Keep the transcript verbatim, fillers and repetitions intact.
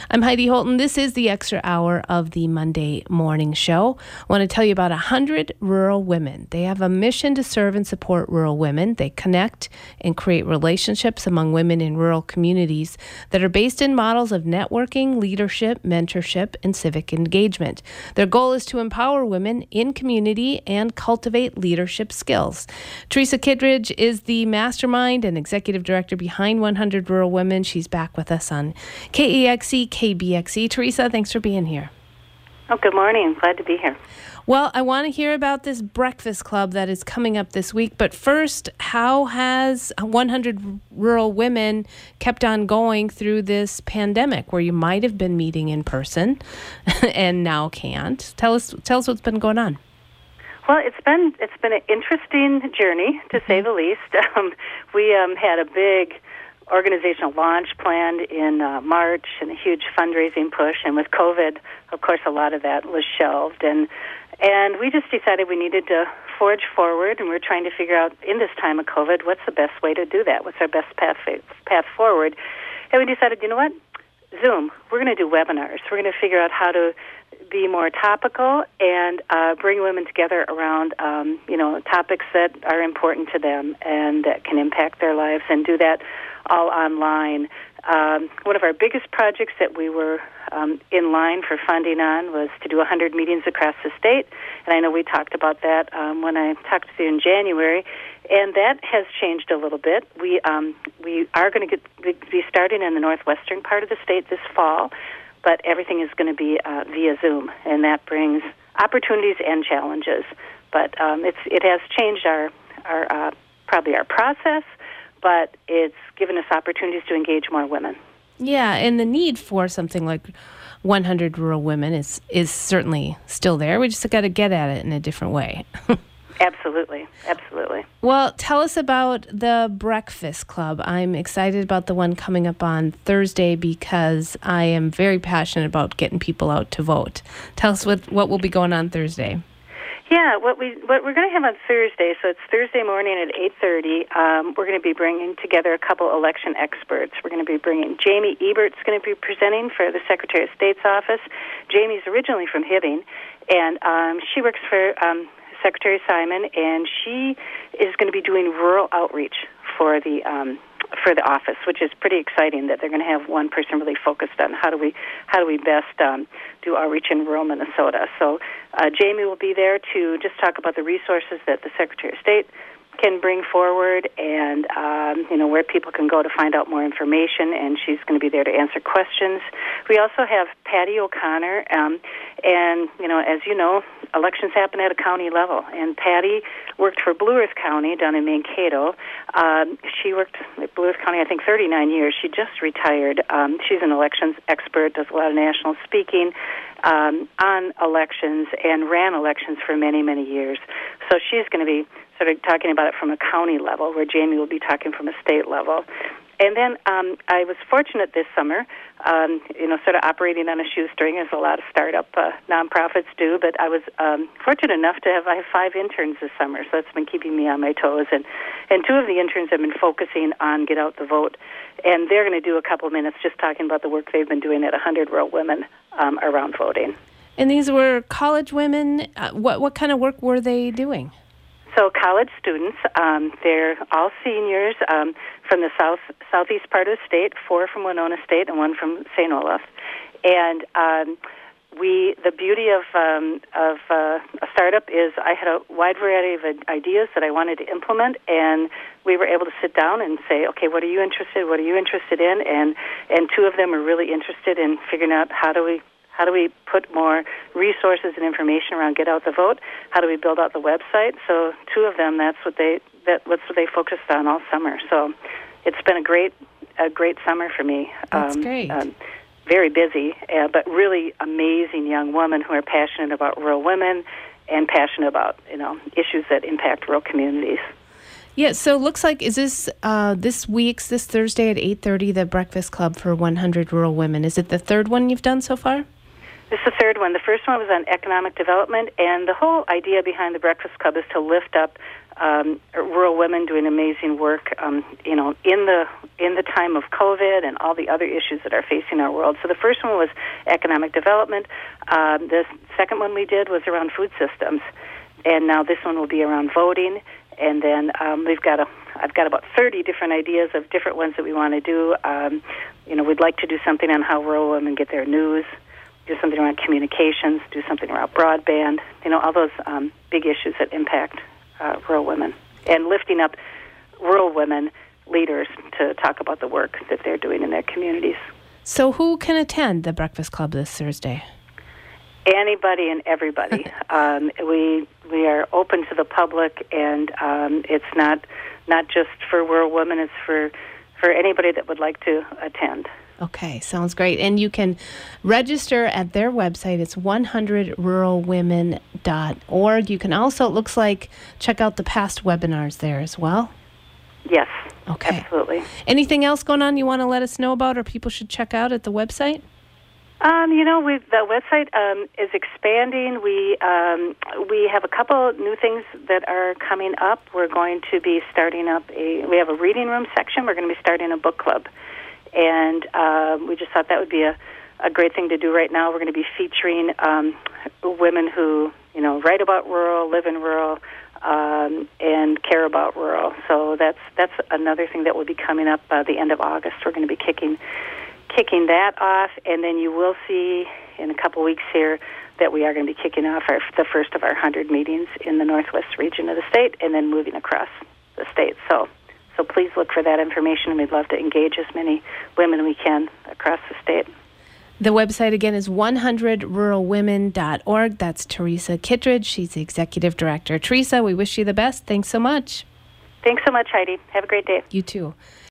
I'm Heidi Holton. This is the extra hour of the Monday morning show. I want to tell you about one hundred rural women. They have a mission to serve and support rural women. They connect and create relationships among women in rural communities that are based in models of networking, leadership, mentorship, and civic engagement. Their goal is to empower women in community and cultivate leadership skills. Teresa Kittredge is the mastermind and executive director behind one hundred Rural Women. She's back with us on K E X E, K B X E. Teresa, thanks for being here. Oh, good morning. Glad to be here. Well, I want to hear about this breakfast club that is coming up this week. But first, how has one hundred Rural Women kept on going through this pandemic where you might have been meeting in person and now can't? Tell us, tell us what's been going on. Well, it's been it's been an interesting journey, to say the least. Um, we um, had a big organizational launch planned in uh, March and a huge fundraising push. And with COVID, of course, a lot of that was shelved. And and we just decided we needed to forge forward, and we're trying to figure out, in this time of COVID, what's the best way to do that? What's our best path path forward? And we decided, you know what? Zoom. We're going to do webinars. We're going to figure out how to be more topical and uh, bring women together around, um, you know, topics that are important to them and that can impact their lives, and do that all online. Um, one of our biggest projects that we were um, in line for funding on was to do one hundred meetings across the state, and I know we talked about that um, when I talked to you in January, and that has changed a little bit. We um, we are going to get be starting in the northwestern part of the state this fall, but everything is going to be uh, via Zoom, and that brings opportunities and challenges. But um, it's it has changed our our uh, probably our process, but it's given us opportunities to engage more women. Yeah, and the need for something like one hundred Rural Women is is certainly still there. We just got to get at it in a different way. Absolutely, absolutely. Well, tell us about the Breakfast Club. I'm excited about the one coming up on Thursday because I am very passionate about getting people out to vote. Tell us what, what will be going on Thursday. Yeah, what we what we're going to have on Thursday, so it's Thursday morning at eight thirty. Um, we're going to be bringing together a couple election experts. We're going to be bringing Jamie Ebert's going to be presenting for the Secretary of State's office. Jamie's originally from Hibbing, and um, she works for um, Secretary Simon, and she is going to be doing rural outreach for the um, for the office, which is pretty exciting that they're going to have one person really focused on how do we how do we best um, do outreach in rural Minnesota. So uh, Jamie will be there to just talk about the resources that the Secretary of State can bring forward, and um, you know where people can go to find out more information, and she's going to be there to answer questions. We also have Patty O'Connor, um, and you know as you know, elections happen at a county level, and Patty worked for Blue Earth County down in Mankato. Um, she worked at Blue Earth County, I think, thirty-nine years. She just retired. Um, she's an elections expert, does a lot of national speaking um, on elections, and ran elections for many, many years. So she's going to be sort of talking about it from a county level, where Jamie will be talking from a state level. And then um, I was fortunate this summer, um, you know, sort of operating on a shoestring, as a lot of startup uh, nonprofits do, but I was um, fortunate enough to have, I have five interns this summer, so that's been keeping me on my toes. And, and two of the interns have been focusing on Get Out the Vote, and they're going to do a couple minutes just talking about the work they've been doing at one hundred Rural Women um, around voting. And these were college women. Uh, what, what kind of work were they doing? So college students, um, they're all seniors um, from the south southeast part of the state, four from Winona State and one from Saint Olaf. And um, we, the beauty of um, of uh, a startup is I had a wide variety of ideas that I wanted to implement, and we were able to sit down and say, okay, what are you interested? What are you interested in? And and two of them are really interested in figuring out how do we. How do we put more resources and information around Get Out the Vote? How do we build out the website? So two of them, that's what they that that's what they focused on all summer. So it's been a great a great summer for me. That's um, great. Um, very busy, uh, but really amazing young women who are passionate about rural women and passionate about you know issues that impact rural communities. Yeah, so it looks like, is this uh, this week's, this Thursday at eight thirty, the Breakfast Club for one hundred Rural Women? Is it the third one you've done so far? This is the third one. The first one was on economic development, and the whole idea behind the Breakfast Club is to lift up um, rural women doing amazing work, um, you know, in the in the time of COVID and all the other issues that are facing our world. So the first one was economic development. Um, the second one we did was around food systems, and now this one will be around voting. And then um, we've got a I've got about thirty different ideas of different ones that we want to do. Um, you know, we'd like to do something on how rural women get their news, do something around communications, do something around broadband, you know, all those um, big issues that impact uh, rural women, and lifting up rural women leaders to talk about the work that they're doing in their communities. So who can attend the Breakfast Club this Thursday? Anybody and everybody. um, we we are open to the public, and um, it's not not just for rural women. It's for for anybody that would like to attend. Okay, sounds great. And you can register at their website. It's one hundred rural women dot org. You can also, it looks like, check out the past webinars there as well. Yes, okay. Absolutely. Anything else going on you want to let us know about or people should check out at the website? Um, you know, we've, the website um, is expanding. We um, we have a couple new things that are coming up. We're going to be starting up a, we have a reading room section. We're going to be starting a book club. And um, we just thought that would be a, a great thing to do right now. We're going to be featuring um, women who, you know, write about rural, live in rural, um, and care about rural. So that's that's another thing that will be coming up uh, the end of August. We're going to be kicking kicking that off, and then you will see in a couple weeks here that we are going to be kicking off our, the first of our one hundred meetings in the Northwest region of the state, and then moving across the state. So so please look for that information. We'd love to engage as many women we can across the state. The website, again, is one hundred rural women dot org. That's Teresa Kittredge. She's the Executive Director. Teresa, we wish you the best. Thanks so much. Thanks so much, Heidi. Have a great day. You too.